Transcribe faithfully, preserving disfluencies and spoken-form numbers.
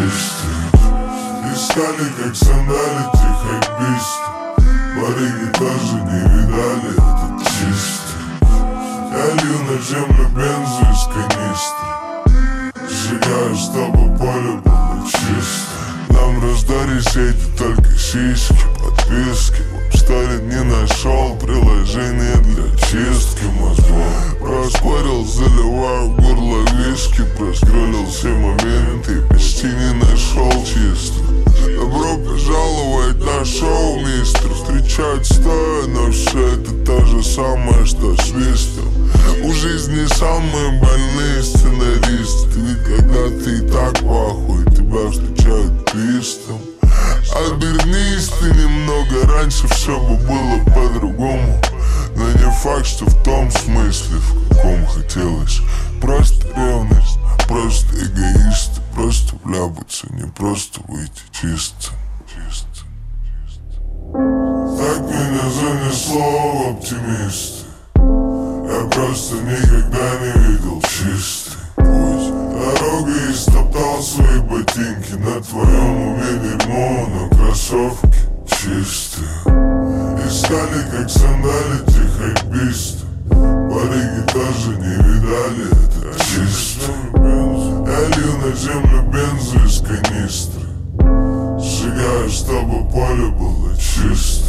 чистые. Искали, как сандалить их хайписты. Барыги тоже не видали этот чистый. Я лью на землю бензу из канистры. Сжигаю, чтобы поле было чисто. Нам раздали сети только сиськи, подписки. В сторе не нашел приложение для чистки мозгов. Проспорил, заливаю в горло виски. Проскроллил все моменты и почти не нашел чисто. Добро пожаловать на шоу, мистер. Встречать стоя, но все это то же самое, что свистом. У жизни самые больные сценаристы. Ведь когда ты и так похуй, тебя встречают твистом. Обернись ты немного раньше, все бы было по-другому. Но не факт, что в том смысле, в каком хотелось. Просто ревность, просто эгоисты. Просто вляпаться, не просто выйти чисто, чисто, чисто. Так меня занесло в оптимисты. Я просто никогда не видел чистый путь. Дорогой истоптал свои ботинки. На твоем уме дерьмо, но кроссовки чистые. Искали, как сандалить их хайписты. Барыги тоже не видали это чисто. Я лью на землю бензу из канистры. Сжигаю, чтобы поле было чисто.